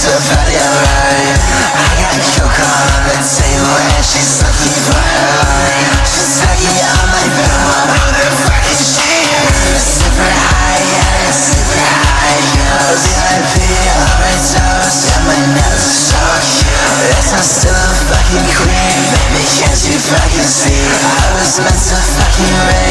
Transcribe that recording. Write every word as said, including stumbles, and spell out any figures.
to party alright. I got coke on the table and she's looking for her line. She's sucking on my pillow, motherfucking shit. Super high, yeah, super high, yo. V I P overdose, and my nose is so cute. Yes, I'm still a fucking queen, baby, can't you fucking see? I was meant to fucking rape.